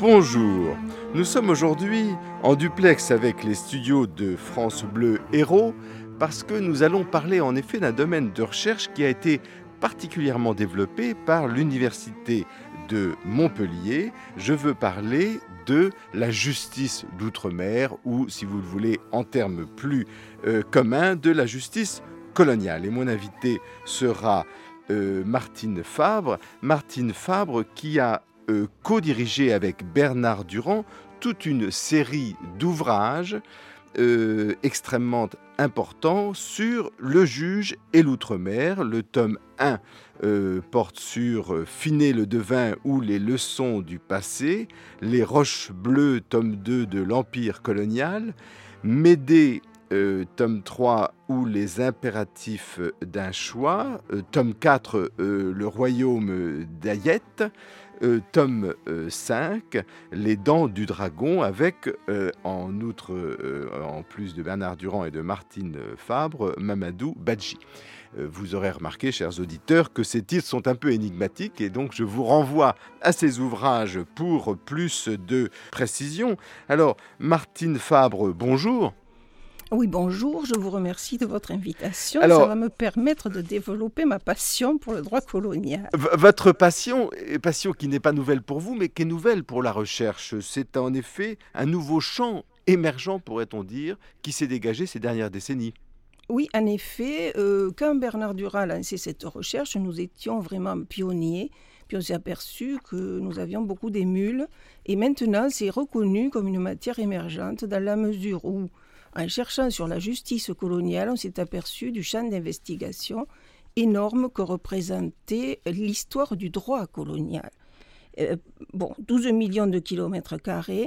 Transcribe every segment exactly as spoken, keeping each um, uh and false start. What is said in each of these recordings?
Bonjour, nous sommes aujourd'hui en duplex avec les studios de France Bleu Hérault parce que nous allons parler en effet d'un domaine de recherche qui a été particulièrement développé par l'Université de Montpellier. Je veux parler de la justice d'outre-mer ou, si vous le voulez, en termes plus euh, communs, de la justice coloniale. Et mon invité sera euh, Martine Fabre. Martine Fabre qui a euh, co-dirigé avec Bernard Durand toute une série d'ouvrages euh, extrêmement importants sur le juge et l'outre-mer. Le tome un euh, porte sur euh, Finet-le-Devin ou les leçons du passé, Les Roches Bleues, tome deux de l'Empire colonial, Médée, Euh, tome trois, ou les impératifs d'un choix, euh, tome quatre, euh, le royaume d'Ayette, euh, tome euh, cinq, les dents du dragon, avec, euh, en outre, euh, en plus de Bernard Durand et de Martine Fabre, Mamadou Badji. Euh, vous aurez remarqué, chers auditeurs, que ces titres sont un peu énigmatiques et donc je vous renvoie à ces ouvrages pour plus de précision. Alors, Martine Fabre, bonjour. Oui, bonjour, je vous remercie de votre invitation. Alors, ça va me permettre de développer ma passion pour le droit colonial. V- votre passion, passion qui n'est pas nouvelle pour vous, mais qui est nouvelle pour la recherche, c'est en effet un nouveau champ émergent, pourrait-on dire, qui s'est dégagé ces dernières décennies. Oui, en effet, euh, quand Bernard Durand a lancé cette recherche, nous étions vraiment pionniers. Puis on s'est aperçu que nous avions beaucoup d'émules. Et maintenant, c'est reconnu comme une matière émergente dans la mesure où, en cherchant sur la justice coloniale, on s'est aperçu du champ d'investigation énorme que représentait l'histoire du droit colonial. Euh, bon, douze millions de kilomètres carrés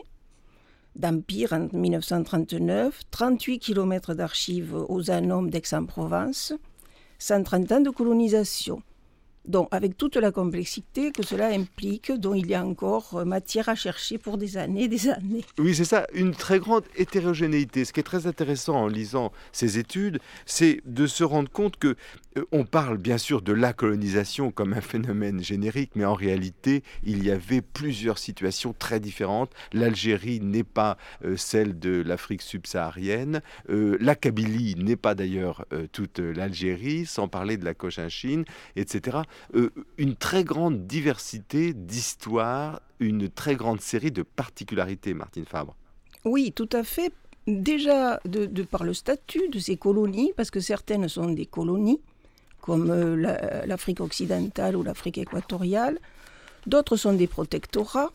d'empire en dix-neuf cent trente-neuf, trente-huit kilomètres d'archives aux Anomes d'Aix-en-Provence, cent trente ans de colonisation. Donc, avec toute la complexité que cela implique, dont il y a encore matière à chercher pour des années et des années. Oui, c'est ça, une très grande hétérogénéité. Ce qui est très intéressant en lisant ces études, c'est de se rendre compte que euh, on parle bien sûr de la colonisation comme un phénomène générique, mais en réalité, il y avait plusieurs situations très différentes. L'Algérie n'est pas euh, celle de l'Afrique subsaharienne. Euh, la Kabylie n'est pas d'ailleurs euh, toute l'Algérie, sans parler de la Cochinchine, et cetera. Euh, une très grande diversité d'histoires, une très grande série de particularités, Martine Fabre. Oui, tout à fait. Déjà, de, de par le statut de ces colonies, parce que certaines sont des colonies, comme euh, la, l'Afrique occidentale ou l'Afrique équatoriale. D'autres sont des protectorats.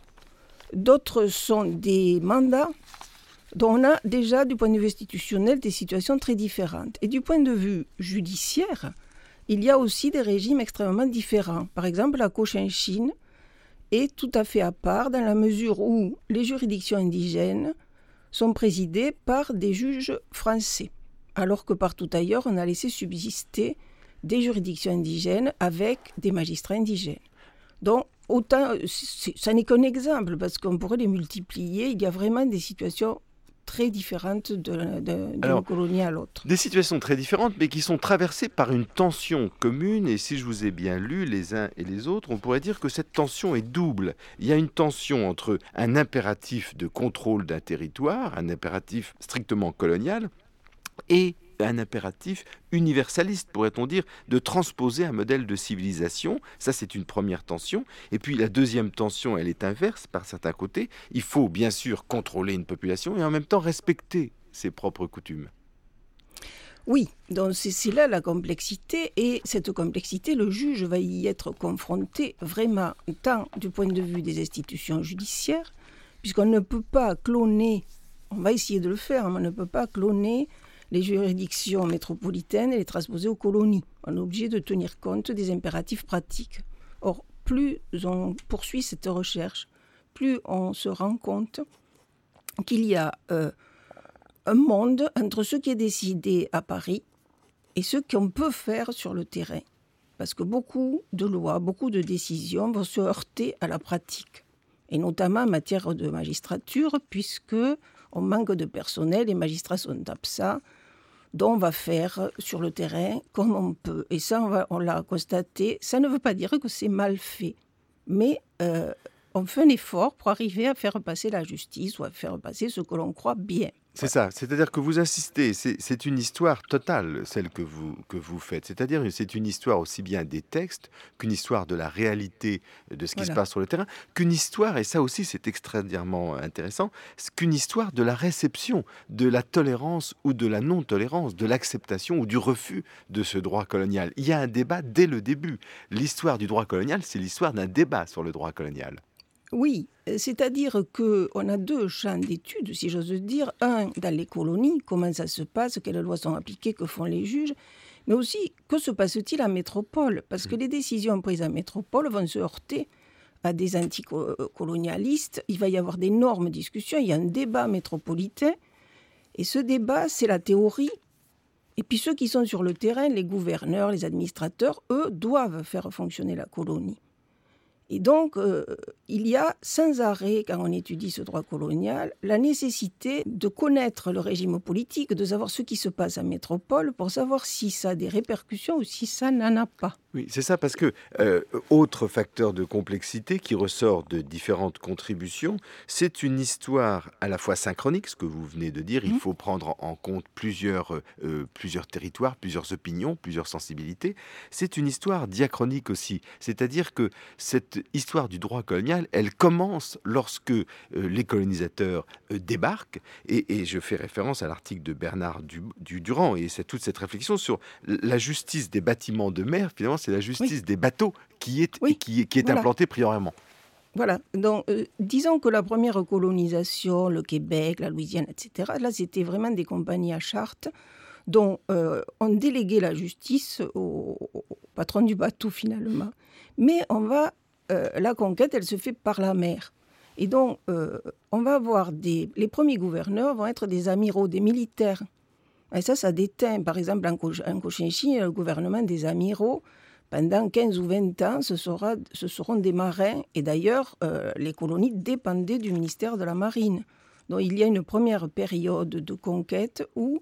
D'autres sont des mandats. Donc on a déjà, du point de vue institutionnel, des situations très différentes. Et du point de vue judiciaire, il y a aussi des régimes extrêmement différents. Par exemple, la Cochinchine est tout à fait à part dans la mesure où les juridictions indigènes sont présidées par des juges français, alors que partout ailleurs, on a laissé subsister des juridictions indigènes avec des magistrats indigènes. Donc, autant, ça n'est qu'un exemple, parce qu'on pourrait les multiplier. Il y a vraiment des situations très différentes de, de, d'une colonie à l'autre. Des situations très différentes, mais qui sont traversées par une tension commune. Et si je vous ai bien lu les uns et les autres, on pourrait dire que cette tension est double. Il y a une tension entre un impératif de contrôle d'un territoire, un impératif strictement colonial, et un impératif universaliste, pourrait-on dire, de transposer un modèle de civilisation. Ça, c'est une première tension. Et puis la deuxième tension, elle est inverse par certains côtés. Il faut bien sûr contrôler une population et en même temps respecter ses propres coutumes. Oui, donc c'est, c'est là la complexité, et cette complexité, le juge va y être confronté vraiment tant du point de vue des institutions judiciaires, puisqu'on ne peut pas cloner, on va essayer de le faire, mais on ne peut pas cloner les juridictions métropolitaines et les transposer aux colonies. On est obligé de tenir compte des impératifs pratiques. Or, plus on poursuit cette recherche, plus on se rend compte qu'il y a euh, un monde entre ce qui est décidé à Paris et ce qu'on peut faire sur le terrain. Parce que beaucoup de lois, beaucoup de décisions vont se heurter à la pratique, et notamment en matière de magistrature, puisque on manque de personnel, les magistrats sont absents, donc on va faire sur le terrain comme on peut. Et ça, on, va, on l'a constaté, ça ne veut pas dire que c'est mal fait, mais euh, on fait un effort pour arriver à faire passer la justice ou à faire passer ce que l'on croit bien. C'est ça, c'est-à-dire que vous insistez, c'est, c'est une histoire totale, celle que vous, que vous faites. C'est-à-dire que c'est une histoire aussi bien des textes qu'une histoire de la réalité de ce qui Voilà. se passe sur le terrain, qu'une histoire, et ça aussi c'est extraordinairement intéressant, c'est qu'une histoire de la réception, de la tolérance ou de la non-tolérance, de l'acceptation ou du refus de ce droit colonial. Il y a un débat dès le début. L'histoire du droit colonial, c'est l'histoire d'un débat sur le droit colonial. Oui, euh, c'est-à-dire qu'on a deux champs d'études, si j'ose dire. Un, dans les colonies, comment ça se passe, quelles lois sont appliquées, que font les juges, mais aussi, que se passe-t-il en métropole? Parce que les décisions prises en métropole vont se heurter à des anticolonialistes. Il va y avoir d'énormes discussions, il y a un débat métropolitain, et ce débat, c'est la théorie. Et puis ceux qui sont sur le terrain, les gouverneurs, les administrateurs, eux, doivent faire fonctionner la colonie. Et donc, euh, il y a sans arrêt, quand on étudie ce droit colonial, la nécessité de connaître le régime politique, de savoir ce qui se passe en métropole pour savoir si ça a des répercussions ou si ça n'en a pas. Oui, c'est ça, parce que euh, autre facteur de complexité qui ressort de différentes contributions, c'est une histoire à la fois synchronique, ce que vous venez de dire, il Mmh. faut prendre en compte plusieurs, euh, plusieurs territoires, plusieurs opinions, plusieurs sensibilités. C'est une histoire diachronique aussi, c'est-à-dire que cette histoire du droit colonial, elle commence lorsque euh, les colonisateurs euh, débarquent, et, et je fais référence à l'article de Bernard du, du Durand, et c'est toute cette réflexion sur la justice des bâtiments de mer, finalement, c'est la justice Oui. des bateaux qui est, Oui, qui, est- qui est voilà. implantée prioritairement. Voilà, donc euh, disons que la première colonisation, le Québec, la Louisiane, et cetera, là c'était vraiment des compagnies à charte dont euh, on déléguait la justice au, au patron du bateau finalement. Mais on va, euh, la conquête, elle se fait par la mer. Et donc euh, on va avoir des, les premiers gouverneurs vont être des amiraux, des militaires. Et ça, ça déteint. Par exemple, en, Co- en Cochinchine, le gouvernement des amiraux, pendant quinze ou vingt ans, ce, sera, ce seront des marins. Et d'ailleurs, euh, les colonies dépendaient du ministère de la Marine. Donc il y a une première période de conquête où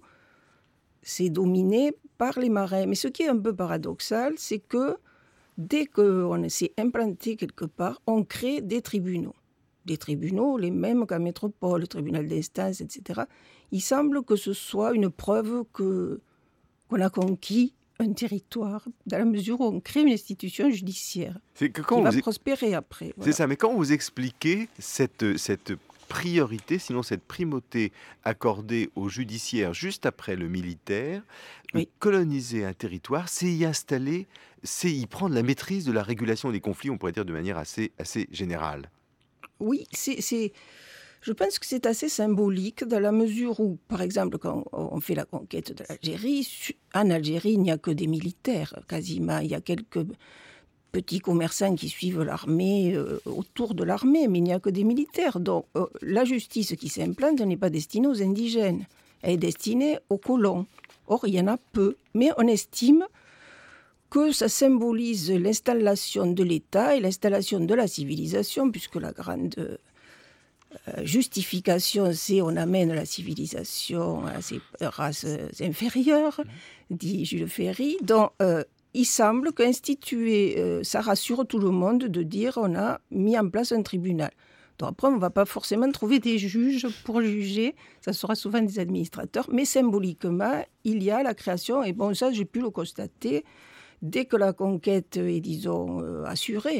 c'est dominé par les marins. Mais ce qui est un peu paradoxal, c'est que dès qu'on s'est implanté quelque part, on crée des tribunaux. Des tribunaux, les mêmes qu'en métropole, le tribunal d'instance, et cetera. Il semble que ce soit une preuve que, qu'on a conquis un territoire, dans la mesure où on crée une institution judiciaire C'est que qui quand va vous, prospérer après. c'est Voilà. ça, mais quand vous expliquez cette, cette priorité, sinon cette primauté accordée au judiciaire juste après le militaire, Oui. coloniser un territoire, c'est y installer, c'est y prendre la maîtrise de la régulation des conflits, on pourrait dire de manière assez, assez générale. Oui, c'est, c'est, je pense que c'est assez symbolique dans la mesure où, par exemple, quand on fait la conquête de l'Algérie, su- en Algérie, il n'y a que des militaires, quasiment. Il y a quelques petits commerçants qui suivent l'armée, euh, autour de l'armée, mais il n'y a que des militaires. Donc, euh, la justice qui s'implante n'est pas destinée aux indigènes, elle est destinée aux colons. Or, il y en a peu, mais on estime que ça symbolise l'installation de l'État et l'installation de la civilisation, puisque la grande euh, justification, c'est on amène la civilisation à ces races inférieures, dit Jules Ferry. Donc, euh, il semble qu'instituer, euh, ça rassure tout le monde de dire on a mis en place un tribunal. Donc après, on ne va pas forcément trouver des juges pour juger, ça sera souvent des administrateurs, mais symboliquement, il y a la création, et bon, ça, j'ai pu le constater, dès que la conquête est, disons, euh, assurée,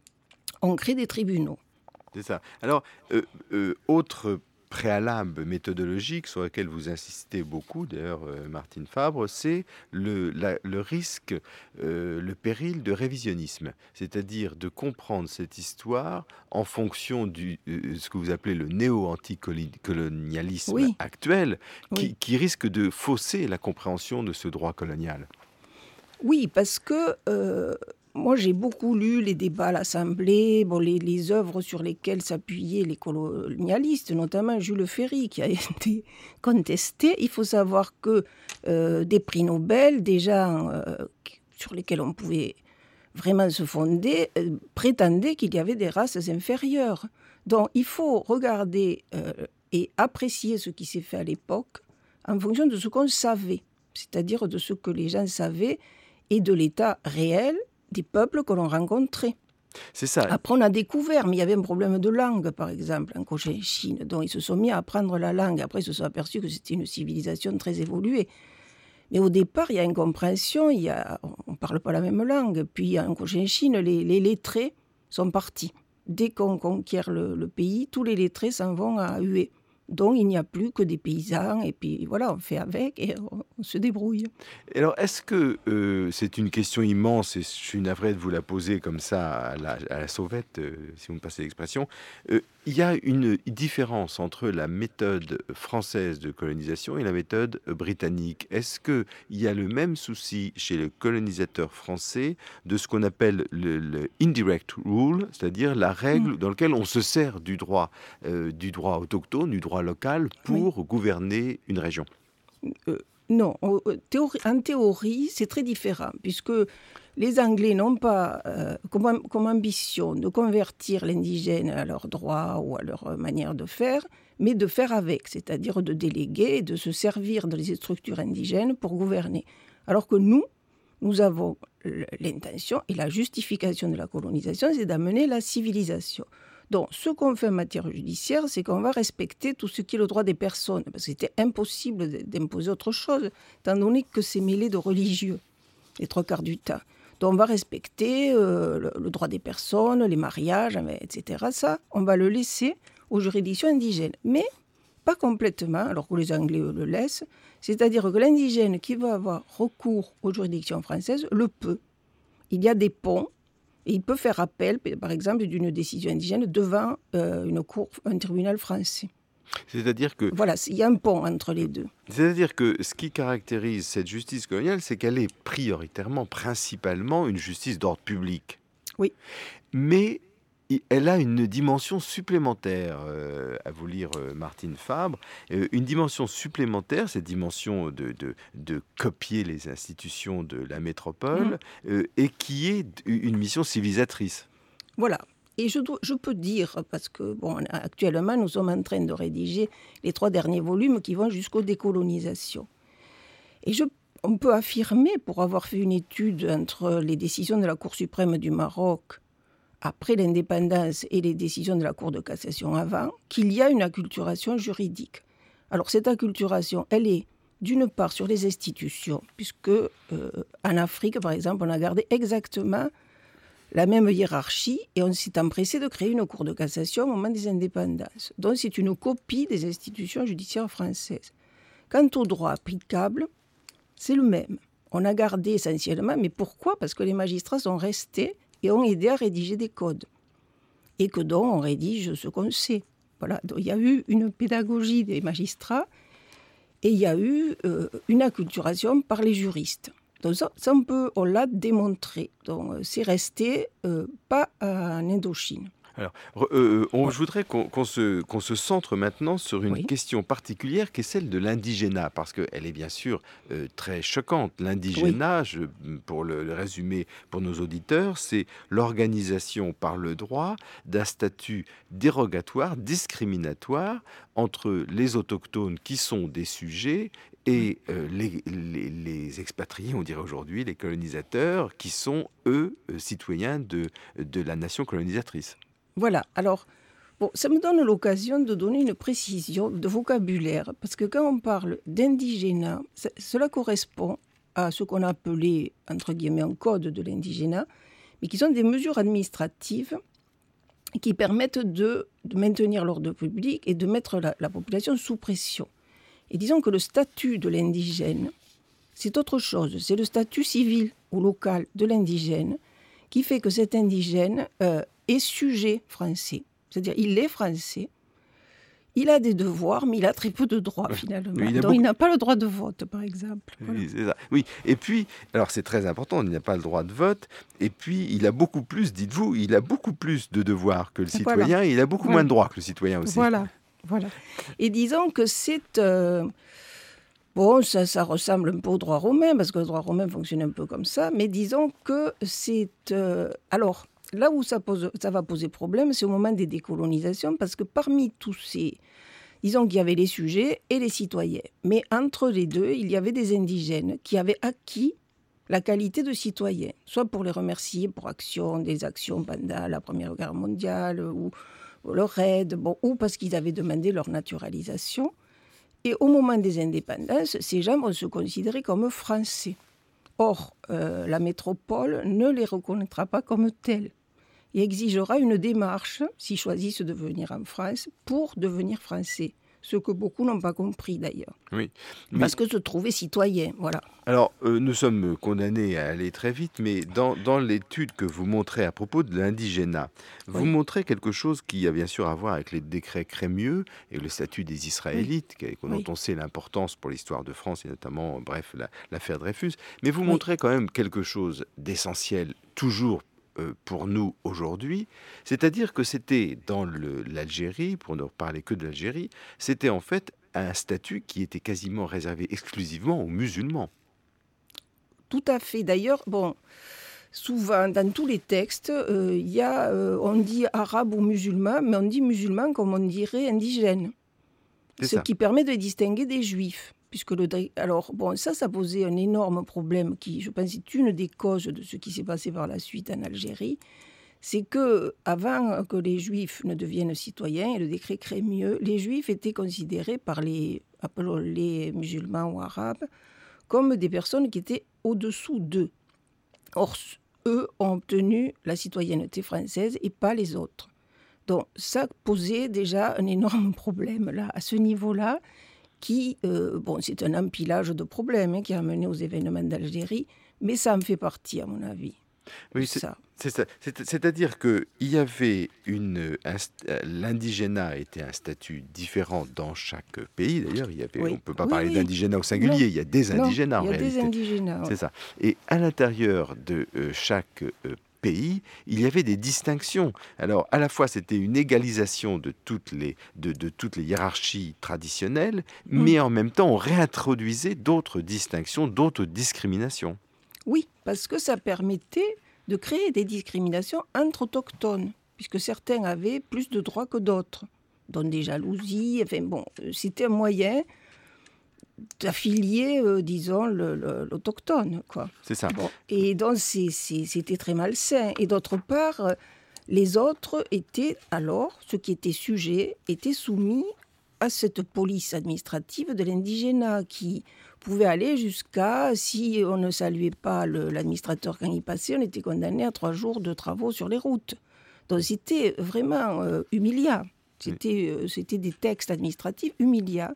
on crée des tribunaux. C'est ça. Alors, euh, euh, autre préalable méthodologique sur lequel vous insistez beaucoup, d'ailleurs, euh, Martine Fabre, c'est le, la- le risque, euh, le péril de révisionnisme, c'est-à-dire de comprendre cette histoire en fonction de ce que vous appelez le néo-anticolonialisme Oui. actuel, qui, Oui. qui risque de fausser la compréhension de ce droit colonial. Oui, parce que euh, moi j'ai beaucoup lu les débats à l'Assemblée, bon, les, les œuvres sur lesquelles s'appuyaient les colonialistes, notamment Jules Ferry qui a été contesté. Il faut savoir que euh, des prix Nobel, déjà euh, sur lesquels on pouvait vraiment se fonder, euh, prétendaient qu'il y avait des races inférieures. Donc il faut regarder euh, et apprécier ce qui s'est fait à l'époque en fonction de ce qu'on savait, c'est-à-dire de ce que les gens savaient et de l'état réel des peuples que l'on rencontrait. C'est ça. Après, on a découvert, mais il y avait un problème de langue, par exemple, en Cochinchine. Donc, ils se sont mis à apprendre la langue. Après, ils se sont aperçus que c'était une civilisation très évoluée. Mais au départ, il y a incompréhension, il y a... on ne parle pas la même langue. Puis, en Cochinchine, les, les lettrés sont partis. Dès qu'on conquiert le, le pays, tous les lettrés s'en vont à Hué. Donc, il n'y a plus que des paysans, et puis voilà, on fait avec et on, on se débrouille. Alors, est-ce que euh, c'est une question immense, et je suis navré de vous la poser comme ça à la, à la sauvette, euh, si vous me passez l'expression. Euh, il y a une différence entre la méthode française de colonisation et la méthode britannique. Est-ce qu'il y a le même souci chez le colonisateur français de ce qu'on appelle le, le indirect rule, c'est-à-dire la règle mmh. dans laquelle on se sert du droit, euh, du droit autochtone, du droit local pour oui. gouverner une région? euh, Non, en théorie, en théorie, c'est très différent, puisque les Anglais n'ont pas euh, comme, comme ambition de convertir l'indigène à leurs droits ou à leur manière de faire, mais de faire avec, c'est-à-dire de déléguer et de se servir de les structures indigènes pour gouverner. Alors que nous, nous avons l'intention et la justification de la colonisation, c'est d'amener la civilisation. Donc, ce qu'on fait en matière judiciaire, c'est qu'on va respecter tout ce qui est le droit des personnes, parce que c'était impossible d'imposer autre chose, étant donné que c'est mêlé de religieux, les trois quarts du temps. Donc, on va respecter euh, le, le droit des personnes, les mariages, et cetera. Ça, on va le laisser aux juridictions indigènes, mais pas complètement, alors que les Anglais le laissent. C'est-à-dire que l'indigène qui va avoir recours aux juridictions françaises le peut. Il y a des ponts. Et il peut faire appel, par exemple, d'une décision indigène devant euh, une cour, un tribunal français. C'est-à-dire que... Voilà, il y a un pont entre les deux. C'est-à-dire que ce qui caractérise cette justice coloniale, c'est qu'elle est prioritairement, principalement, une justice d'ordre public. Oui. Mais elle a une dimension supplémentaire, euh, à vous lire euh, Martine Fabre, euh, une dimension supplémentaire, cette dimension de, de, de copier les institutions de la métropole, mmh. euh, et qui est une mission civilisatrice. Voilà. Et je, dois, je peux dire, parce que bon, actuellement, nous sommes en train de rédiger les trois derniers volumes qui vont jusqu'aux décolonisations. Et je, on peut affirmer, pour avoir fait une étude entre les décisions de la Cour suprême du Maroc après l'indépendance et les décisions de la Cour de cassation avant, qu'il y a une acculturation juridique. Alors cette acculturation, elle est d'une part sur les institutions, puisque euh, en Afrique, par exemple, on a gardé exactement la même hiérarchie et on s'est empressé de créer une Cour de cassation au moment des indépendances. Donc c'est une copie des institutions judiciaires françaises. Quant au droit applicable, c'est le même. On a gardé essentiellement, mais pourquoi ? Parce que les magistrats sont restés et ont aidé à rédiger des codes. Et que donc on rédige ce qu'on sait. Voilà. Donc, il y a eu une pédagogie des magistrats et il y a eu euh, une acculturation par les juristes. Donc ça, ça on, peut, on l'a démontré. Donc c'est resté euh, pas en Indochine. Alors, euh, on, je voudrais qu'on, qu'on, se, qu'on se centre maintenant sur une oui. question particulière qui est celle de l'indigénat, parce qu'elle est bien sûr euh, très choquante. L'indigénat, oui. je, pour le, le résumer pour nos auditeurs, c'est l'organisation par le droit d'un statut dérogatoire, discriminatoire entre les autochtones qui sont des sujets et euh, les, les, les expatriés, on dirait aujourd'hui, les colonisateurs, qui sont, eux, euh, citoyens de, de la nation colonisatrice. Voilà, alors, bon, ça me donne l'occasion de donner une précision de vocabulaire, parce que quand on parle d'indigénat, ça, cela correspond à ce qu'on a appelé, entre guillemets, un code de l'indigénat, mais qui sont des mesures administratives qui permettent de, de maintenir l'ordre public et de mettre la, la population sous pression. Et disons que le statut de l'indigène, c'est autre chose, c'est le statut civil ou local de l'indigène qui fait que cet indigène euh, est sujet français. C'est-à-dire, il est français, il a des devoirs, mais il a très peu de droits, finalement. Il Donc, beaucoup... il n'a pas le droit de vote, par exemple. Voilà. Oui, c'est ça. Oui, et puis, alors c'est très important, il n'a pas le droit de vote, et puis il a beaucoup plus, dites-vous, il a beaucoup plus de devoirs que le citoyen, voilà. Et il a beaucoup voilà. moins de droits que le citoyen aussi. Voilà, voilà. Et disons que c'est... Euh... Bon, ça, ça ressemble un peu au droit romain, parce que le droit romain fonctionne un peu comme ça, mais disons que c'est... Euh, alors, là où ça, pose, ça va poser problème, c'est au moment des décolonisations, parce que parmi tous ces... Disons qu'il y avait les sujets et les citoyens, mais entre les deux, il y avait des indigènes qui avaient acquis la qualité de citoyen, soit pour les remercier pour action, des actions pendant la Première Guerre mondiale, ou, ou leur aide, bon, ou parce qu'ils avaient demandé leur naturalisation. Et au moment des indépendances, ces gens vont se considérer comme français. Or, euh, la métropole ne les reconnaîtra pas comme tels et exigera une démarche, s'ils choisissent de venir en France, pour devenir français. Ce que beaucoup n'ont pas compris d'ailleurs. Oui. Parce que se trouver citoyen, voilà. Alors, euh, nous sommes condamnés à aller très vite, mais dans, dans l'étude que vous montrez à propos de l'indigénat, vous Oui. montrez quelque chose qui a bien sûr à voir avec les décrets Crémieux et le statut des Israélites, oui. dont Oui. on sait l'importance pour l'histoire de France, et notamment, bref, la, l'affaire Dreyfus. Mais vous Oui. montrez quand même quelque chose d'essentiel, toujours pour nous aujourd'hui, c'est-à-dire que c'était dans le, l'Algérie, pour ne parler que de l'Algérie, c'était en fait un statut qui était quasiment réservé exclusivement aux musulmans. Tout à fait. D'ailleurs, bon, souvent dans tous les textes, euh, y a, euh, on dit arabe ou musulman, mais on dit musulman comme on dirait indigène. C'est ce ça. qui permet de distinguer des juifs. Puisque le, alors, bon, ça, ça posait un énorme problème qui, je pense, est une des causes de ce qui s'est passé par la suite en Algérie. C'est que, avant que les juifs ne deviennent citoyens, et le décret Crémieux, les juifs étaient considérés par les, appelons les musulmans ou arabes comme des personnes qui étaient au-dessous d'eux. Or, eux ont obtenu la citoyenneté française et pas les autres. Donc, ça posait déjà un énorme problème là, à ce niveau-là. Qui, euh, bon, c'est un empilage de problèmes hein, qui a mené aux événements d'Algérie, mais ça en fait partie, à mon avis. Oui, c'est ça. C'est ça. C'est, c'est-à-dire qu'il y avait une... Un, l'indigénat était un statut différent dans chaque pays, d'ailleurs. Il y avait, oui. On ne peut pas oui, parler oui. d'indigénat au singulier, non. Il y a des indigénats non, en réalité. Il y a des indigénats, c'est ouais. ça. Et à l'intérieur de euh, chaque euh, pays, il y avait des distinctions. Alors, à la fois, c'était une égalisation de toutes les, de, de toutes les hiérarchies traditionnelles, mmh. mais en même temps, on réintroduisait d'autres distinctions, d'autres discriminations. Oui, parce que ça permettait de créer des discriminations entre autochtones, puisque certains avaient plus de droits que d'autres, dont des jalousies. Enfin bon, c'était un moyen d'affilier, euh, disons, le, le, l'autochtone, quoi. C'est ça. Bon, et donc, c'est, c'est, c'était très malsain. Et d'autre part, les autres étaient, alors, ceux qui étaient sujets, étaient soumis à cette police administrative de l'indigénat, qui pouvait aller jusqu'à, si on ne saluait pas le, l'administrateur quand il passait, on était condamné à trois jours de travaux sur les routes. Donc, c'était vraiment euh, humiliant. C'était, euh, c'était des textes administratifs humiliants,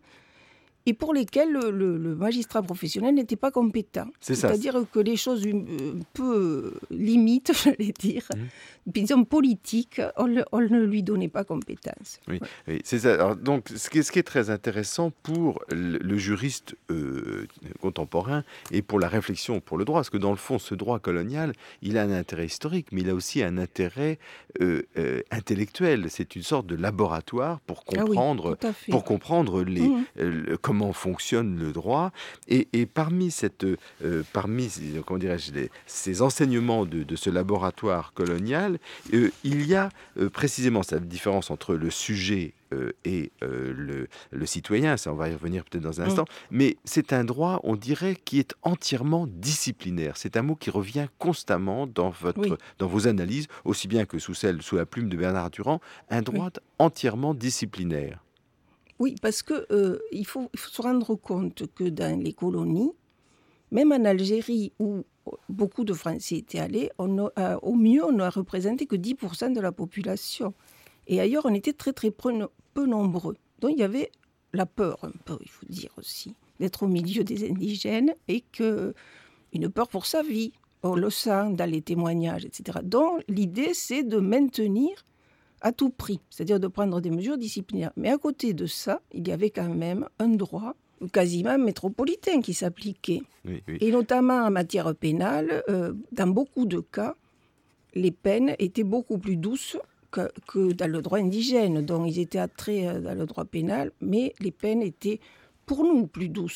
et pour lesquels le, le, le magistrat professionnel n'était pas compétent. C'est C'est-à-dire ça. que les choses un peu limites, j'allais dire, mmh. disons politiques, on, le, on ne lui donnait pas compétence. Oui, ouais. oui c'est ça. Alors, donc, ce qui, est, ce qui est très intéressant pour le, le juriste euh, contemporain et pour la réflexion pour le droit, parce que dans le fond, ce droit colonial, il a un intérêt historique, mais il a aussi un intérêt euh, euh, intellectuel. C'est une sorte de laboratoire pour comprendre, ah oui, pour comprendre les, mmh. euh, comment fonctionne le droit. Et, et parmi, cette, euh, parmi comment dirais-je, les, ces enseignements de, de ce laboratoire colonial, euh, il y a euh, précisément cette différence entre le sujet euh, et euh, le, le citoyen, ça on va y revenir peut-être dans un instant, mmh. mais c'est un droit, on dirait, qui est entièrement disciplinaire. C'est un mot qui revient constamment dans, votre, oui. dans vos analyses, aussi bien que sous, celle, sous la plume de Bernard Durand, un droit oui. entièrement disciplinaire. Oui, parce qu'il euh, faut, il faut se rendre compte que dans les colonies, même en Algérie où beaucoup de Français étaient allés, on a, au mieux, on n'a représenté que dix pour cent de la population. Et ailleurs, on était très, très peu, peu nombreux. Donc, il y avait la peur, un peu, il faut dire aussi, d'être au milieu des indigènes et que, une peur pour sa vie. On le sent dans les témoignages, et cetera. Donc, l'idée, c'est de maintenir à tout prix, c'est-à-dire de prendre des mesures disciplinaires. Mais à côté de ça, il y avait quand même un droit quasiment métropolitain qui s'appliquait. Oui, oui. Et notamment en matière pénale, euh, dans beaucoup de cas, les peines étaient beaucoup plus douces que, que dans le droit indigène. Donc ils étaient attraits dans le droit pénal, mais les peines étaient pour nous plus douces.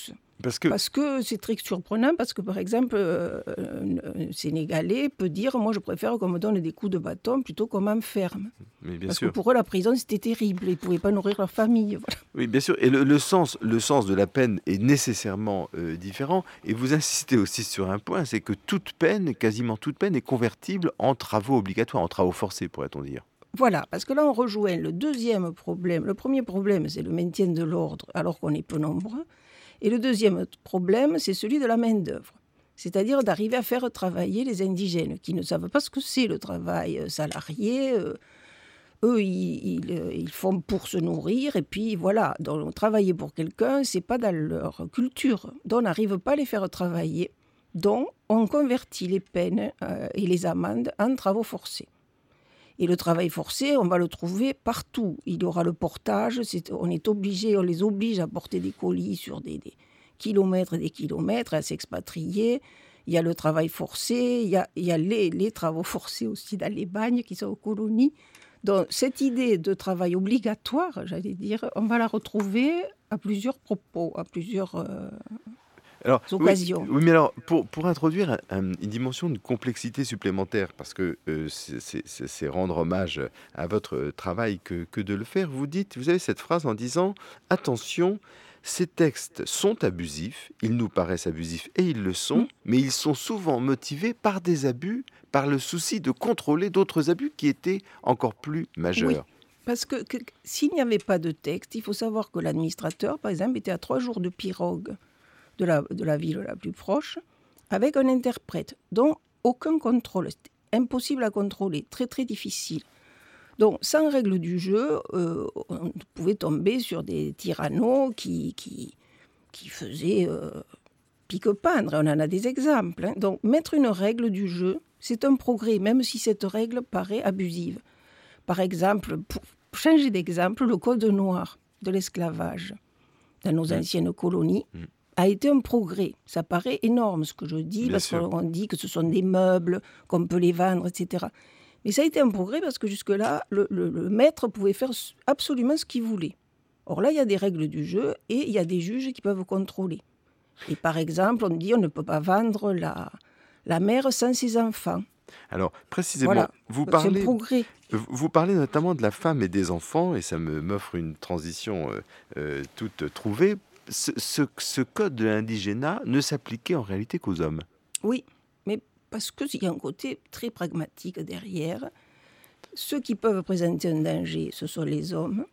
Parce que... Parce que c'est très surprenant, parce que par exemple, euh, un, un Sénégalais peut dire « moi je préfère qu'on me donne des coups de bâton plutôt qu'on m'enferme ». Mais bien Parce sûr. que pour eux, la prison, c'était terrible, ils ne pouvaient pas nourrir leur famille. Voilà. Oui, bien sûr. Et le, le, sens, le sens de la peine est nécessairement euh, différent. Et vous insistez aussi sur un point, c'est que toute peine, quasiment toute peine, est convertible en travaux obligatoires, en travaux forcés, pourrait-on dire. Voilà, parce que là, on rejoint le deuxième problème. Le premier problème, c'est le maintien de l'ordre, alors qu'on est peu nombreux. Et le deuxième problème, c'est celui de la main-d'œuvre. C'est-à-dire d'arriver à faire travailler les indigènes, qui ne savent pas ce que c'est le travail salarié. Euh, eux, ils, ils, ils font pour se nourrir, et puis voilà. Donc, travailler pour quelqu'un, ce n'est pas dans leur culture. Donc, on n'arrive pas à les faire travailler. Donc, on convertit les peines euh, et les amendes en travaux forcés. Et le travail forcé, on va le trouver partout. Il y aura le portage, c'est, on est obligé, on les oblige à porter des colis sur des, des kilomètres et des kilomètres, à s'expatrier. Il y a le travail forcé, il y a, il y a les, les travaux forcés aussi dans les bagnes qui sont aux colonies. Donc cette idée de travail obligatoire, j'allais dire, on va la retrouver à plusieurs propos, à plusieurs... Euh Alors, occasions. Oui, oui, mais alors, pour, pour introduire un, un, une dimension de complexité supplémentaire, parce que euh, c'est, c'est, c'est rendre hommage à votre travail que, que de le faire, vous dites, vous avez cette phrase en disant « Attention, ces textes sont abusifs, ils nous paraissent abusifs et ils le sont, mmh. mais ils sont souvent motivés par des abus, par le souci de contrôler d'autres abus qui étaient encore plus majeurs. » Oui. Parce que, que s'il n'y avait pas de texte, il faut savoir que l'administrateur, par exemple, était à trois jours de pirogue de la, de la ville la plus proche, avec un interprète, dont aucun contrôle. C'était impossible à contrôler, très très difficile. Donc, sans règle du jeu, euh, on pouvait tomber sur des tyrannos qui, qui, qui faisaient euh, pique-pendre. On en a des exemples. Hein. Donc, mettre une règle du jeu, c'est un progrès, même si cette règle paraît abusive. Par exemple, pour changer d'exemple, le code noir de l'esclavage dans nos mmh. anciennes colonies, mmh. a été un progrès. Ça paraît énorme ce que je dis, Bien parce sûr. qu'on dit que ce sont des meubles, qu'on peut les vendre, et cetera. Mais ça a été un progrès parce que jusque-là, le, le, le maître pouvait faire absolument ce qu'il voulait. Or là, il y a des règles du jeu et il y a des juges qui peuvent contrôler. Et par exemple, on dit on ne peut pas vendre la, la mère sans ses enfants. Alors, précisément, voilà. vous, parlez, c'est un progrès. vous parlez notamment de la femme et des enfants, et ça me, m'offre une transition euh, euh, toute trouvée. Ce, ce, ce code de l'indigénat ne s'appliquait en réalité qu'aux hommes. Oui, mais parce qu'il y a un côté très pragmatique derrière. Ceux qui peuvent présenter un danger, ce sont les hommes.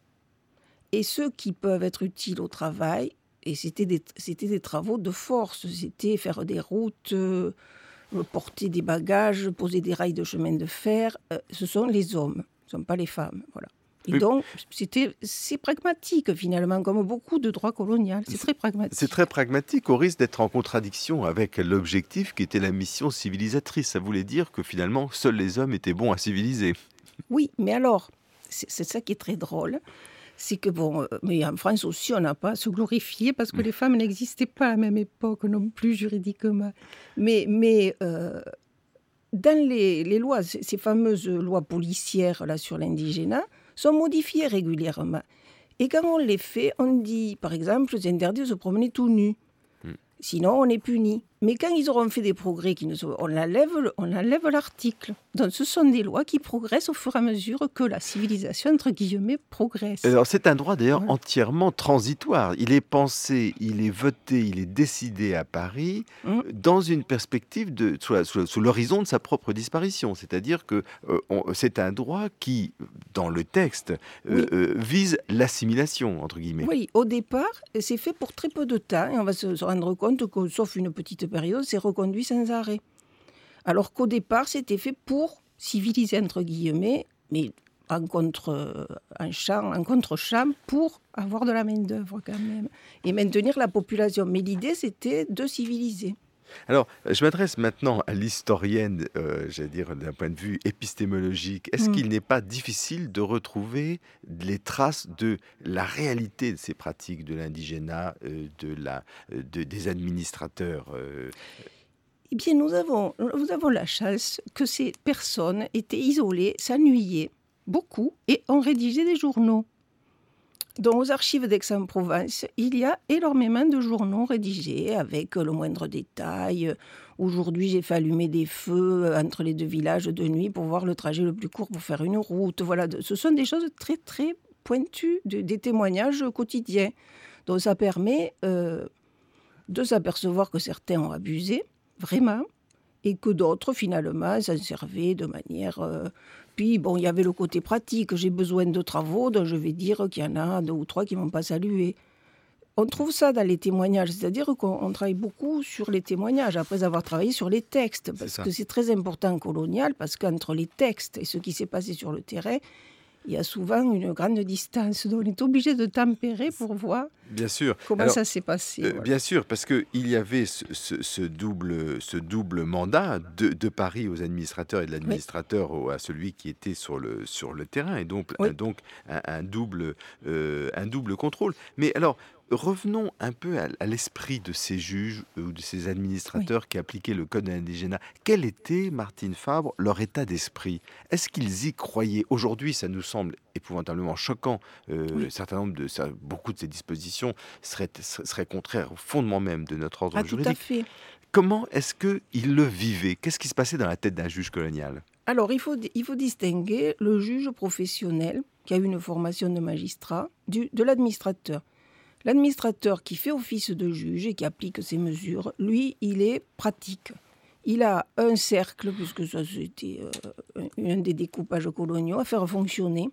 Et ceux qui peuvent être utiles au travail, et c'était des, c'était des travaux de force, c'était faire des routes, euh, porter des bagages, poser des rails de chemin de fer, euh, ce sont les hommes, ce ne sont pas les femmes, voilà. Et oui. donc, c'était, c'est pragmatique finalement, comme beaucoup de droit colonial, c'est, c'est très pragmatique. C'est très pragmatique, au risque d'être en contradiction avec l'objectif qui était la mission civilisatrice. Ça voulait dire que finalement, seuls les hommes étaient bons à civiliser. Oui, mais alors, c'est, c'est ça qui est très drôle, c'est que bon, mais en France aussi, on n'a pas à se glorifier parce que mmh. les femmes n'existaient pas à la même époque non plus juridiquement. Mais, mais euh, dans les, les lois, ces fameuses lois policières là, sur l'indigénat, sont modifiées régulièrement. Et quand on les fait, on dit, par exemple, c'est interdit de se promener tout nu. Mmh. Sinon, on est puni. Mais quand ils auront fait des progrès, qui ne sont, on, enlève, on enlève l'article. Donc, ce sont des lois qui progressent au fur et à mesure que la civilisation, entre guillemets, progresse. Alors, c'est un droit d'ailleurs ouais. entièrement transitoire. Il est pensé, il est voté, il est décidé à Paris mmh. dans une perspective de, sous, la, sous, sous l'horizon de sa propre disparition. C'est-à-dire que euh, on, c'est un droit qui, dans le texte, euh, oui. euh, vise l'assimilation, entre guillemets. Oui, au départ, c'est fait pour très peu de temps. Et on va se, se rendre compte que, sauf une petite période, c'est reconduit sans arrêt. Alors qu'au départ, c'était fait pour civiliser, entre guillemets, mais en, contre, en, champ, en contre-champ, pour avoir de la main-d'œuvre quand même, et maintenir la population. Mais l'idée, c'était de civiliser. Alors, je m'adresse maintenant à l'historienne, euh, j'allais dire d'un point de vue épistémologique. Est-ce mmh. qu'il n'est pas difficile de retrouver les traces de la réalité de ces pratiques de l'indigénat, euh, de la, de, des administrateurs euh... Eh bien, nous avons, nous avons la chance que ces personnes étaient isolées, s'ennuyaient beaucoup et ont rédigé des journaux. Donc, aux archives d'Aix-en-Provence, il y a énormément de journaux rédigés avec le moindre détail. Aujourd'hui, j'ai fait allumer des feux entre les deux villages de nuit pour voir le trajet le plus court pour faire une route. Voilà, ce sont des choses très, très pointues, des témoignages quotidiens. Donc, ça permet euh, de s'apercevoir que certains ont abusé, vraiment, et que d'autres, finalement, s'en servaient de manière... Euh, Puis, bon, il y avait le côté pratique. J'ai besoin de travaux, donc je vais dire qu'il y en a deux ou trois qui ne m'ont pas salué. On trouve ça dans les témoignages, c'est-à-dire qu'on travaille beaucoup sur les témoignages, après avoir travaillé sur les textes, parce que c'est très important en colonial, parce qu'entre les textes et ce qui s'est passé sur le terrain, il y a souvent une grande distance. Donc on est obligé de tempérer pour voir bien sûr. comment Alors, ça s'est passé. Euh, voilà. Bien sûr, parce qu'il y avait ce, ce, ce, double, ce double mandat de, de Paris aux administrateurs et de l'administrateur oui. au, à celui qui était sur le, sur le terrain, et donc, oui. un, donc un, un, double, euh, un double contrôle. Mais alors, revenons un peu à, à l'esprit de ces juges ou de ces administrateurs oui. qui appliquaient le code de l'indigénat. Quel était, Martine Fabre, leur état d'esprit ? Est-ce qu'ils y croyaient ? Aujourd'hui, ça nous semble épouvantablement choquant. Euh, oui. Un certain nombre de, ça, beaucoup de ces dispositions seraient, seraient contraires au fondement même de notre ordre ah, juridique. Tout à fait. Comment est-ce qu'ils le vivaient ? Qu'est-ce qui se passait dans la tête d'un juge colonial ? Alors, il faut, il faut distinguer le juge professionnel qui a eu une formation de magistrat du, de l'administrateur. L'administrateur qui fait office de juge et qui applique ces mesures, lui, il est pratique. Il a un cercle, puisque ça c'était euh, un des découpages coloniaux, à faire fonctionner.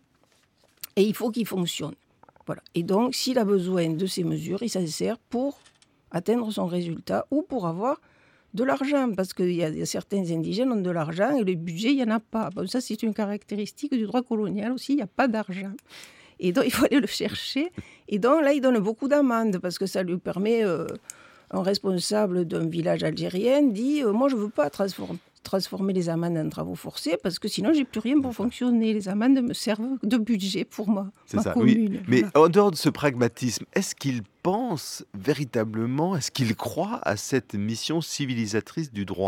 Et il faut qu'il fonctionne. Voilà. Et donc, s'il a besoin de ces mesures, il s'en sert pour atteindre son résultat ou pour avoir de l'argent. Parce qu'il y a, y a certains indigènes qui ont de l'argent et le budget, il n'y en a pas. Bon, ça, c'est une caractéristique du droit colonial aussi, il n'y a pas d'argent. Et donc, il faut aller le chercher. Et donc, là, il donne beaucoup d'amendes parce que ça lui permet... Euh, un responsable d'un village algérien dit euh, « Moi, je ne veux pas transform- transformer les amendes en travaux forcés parce que sinon, je n'ai plus rien pour fonctionner. Les amendes me servent de budget pour moi, C'est ma ça, commune. Oui. Mais en dehors de ce pragmatisme, est-ce qu'il pense véritablement, est-ce qu'il croit à cette mission civilisatrice du droit ?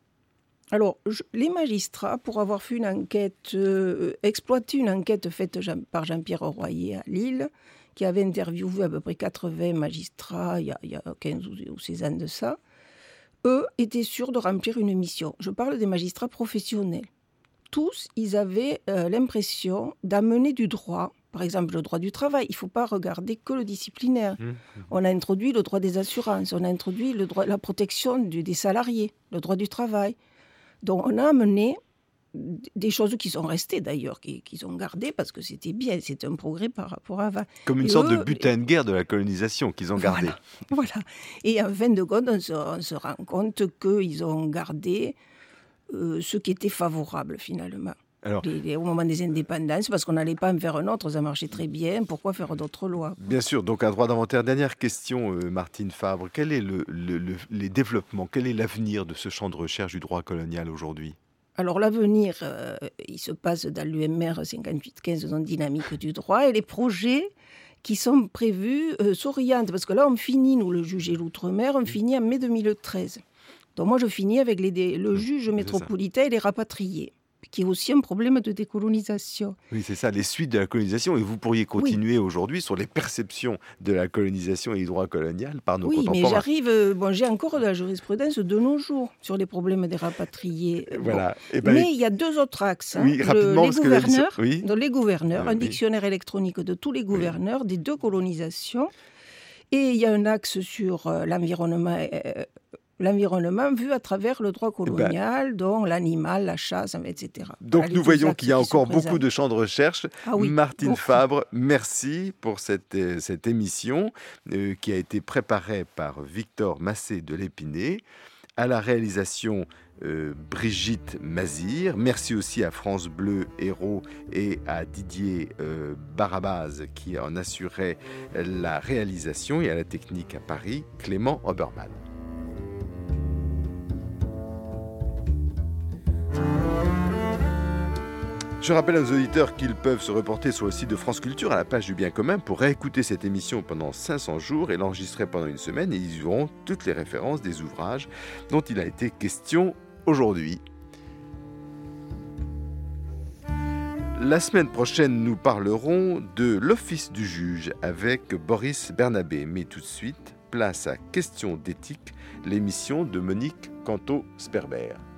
Alors, je, les magistrats, pour avoir fait une enquête, euh, exploité une enquête faite Jean, par Jean-Pierre Royer à Lille, qui avait interviewé à peu près quatre-vingts magistrats il y a, il y a quinze ou seize ans de ça, eux étaient sûrs de remplir une mission. Je parle des magistrats professionnels. Tous, ils avaient euh, l'impression d'amener du droit, par exemple le droit du travail. Il ne faut pas regarder que le disciplinaire. Mmh. On a introduit le droit des assurances, on a introduit le droit, la protection du, des salariés, le droit du travail. Donc on a amené des choses qui sont restées d'ailleurs, qui, qui ont gardées voilà. parce que c'était bien, c'est un progrès par rapport à avant. Comme une et sorte eux, de butin de guerre de la colonisation qu'ils ont gardé. Voilà. voilà. Et en fin de compte, on se, on se rend compte qu'ils ont gardé euh, ce qui était favorable finalement. Alors, les, les, au moment des indépendances, parce qu'on n'allait pas en faire un autre, ça marchait très bien, pourquoi faire d'autres lois ? Bien sûr, donc un droit d'inventaire. Dernière question, euh, Martine Fabre, quel est le, le, le, les développements, quel est l'avenir de ce champ de recherche du droit colonial aujourd'hui ? Alors l'avenir, euh, il se passe dans l'U M R cinquante-huit quinze, zone dynamique du droit, et les projets qui sont prévus euh, s'orientent, parce que là on finit, nous le juge et l'outre-mer, on finit en mai deux mille treize. Donc moi je finis avec les, le juge métropolitain et les rapatriés, qui est aussi un problème de décolonisation. Oui, c'est ça, les suites de la colonisation. Et vous pourriez continuer oui. aujourd'hui sur les perceptions de la colonisation et du droit colonial par nos oui, contemporains. Oui, mais j'arrive... Bon, j'ai encore de la jurisprudence de nos jours sur les problèmes des rapatriés. Voilà. Bon. Et ben, mais il y a deux autres axes. Oui, hein. rapidement, Le, les gouverneurs, la... oui. les gouverneurs ah, un oui. dictionnaire électronique de tous les gouverneurs oui. des deux colonisations. Et il y a un axe sur euh, l'environnement... Euh, L'environnement vu à travers le droit colonial, ben, donc l'animal, la chasse, et cetera. Donc voilà, nous voyons qu'il y a encore beaucoup de champs de recherche. Ah oui, Martine beaucoup. Fabre, merci pour cette, cette émission euh, qui a été préparée par Victor Massé de l'Épinay. À la réalisation, euh, Brigitte Mazir. Merci aussi à France Bleu Héros et à Didier euh, Barabaz qui en assurait la réalisation, et à la technique à Paris, Clément Obermann. Je rappelle à nos auditeurs qu'ils peuvent se reporter sur le site de France Culture à la page du bien commun pour réécouter cette émission pendant cinq cents jours et l'enregistrer pendant une semaine, et ils y auront toutes les références des ouvrages dont il a été question aujourd'hui. La semaine prochaine, nous parlerons de l'Office du juge avec Boris Bernabé. Mais tout de suite, place à Questions d'éthique, l'émission de Monique Canto-Sperber.